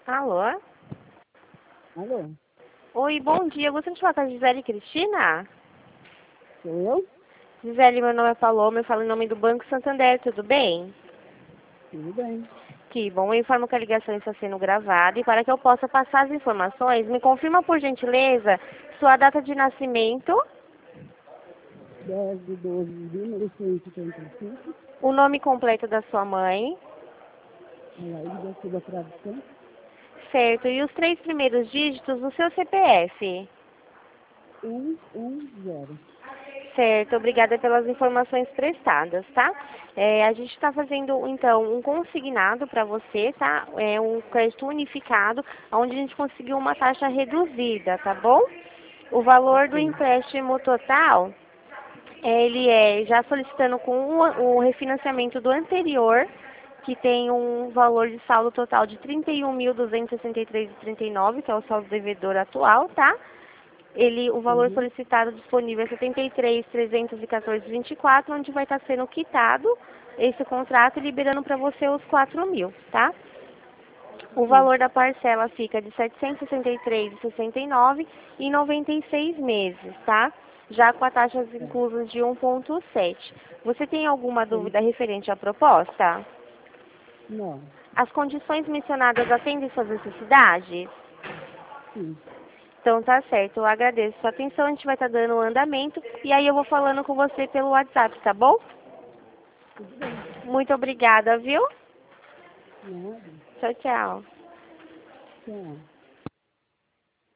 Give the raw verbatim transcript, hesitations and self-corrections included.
Alô? Alô? Oi, bom dia. Eu gostaria de falar com a Gisele Cristina. Sou eu? Gisele, meu nome é Paloma, eu falo em nome do Banco Santander, tudo bem? Tudo bem. Que bom, eu informo que a ligação está sendo gravada e para que eu possa passar as informações, me confirma por gentileza sua data de nascimento, dez de doze de mil novecentos e setenta e cinco, o nome completo da sua mãe, Alaide da Silva Tradição, certo, e os três primeiros dígitos do seu C P F. um um zero. Certo, obrigada pelas informações prestadas, tá? É, a gente está fazendo, então, um consignado para você, tá? É um crédito unificado, onde a gente conseguiu uma taxa reduzida, tá bom? O valor do Ok. empréstimo total, é, ele é já solicitando com o, o refinanciamento do anterior, que tem um valor de saldo total de trinta e um mil duzentos e sessenta e três vírgula trinta e nove, que é o saldo devedor atual, tá? Ele, o valor Uhum. solicitado disponível é setenta e três mil trezentos e quatorze vírgula vinte e quatro, onde vai estar sendo quitado esse contrato e liberando para você os quatro mil, tá? O Ok. valor da parcela fica de setecentos e sessenta e três vírgula sessenta e nove em noventa e seis meses, tá? Já com a taxas Tá. inclusas de um vírgula sete. Você tem alguma Ok. dúvida referente à proposta? Não. As condições mencionadas atendem suas necessidades? Sim. Então tá certo, eu agradeço sua atenção, a gente vai estar dando o andamento e aí eu vou falando com você pelo WhatsApp, tá bom? Tudo bem. Muito obrigada, viu? Nada. Tchau, tchau. Tchau.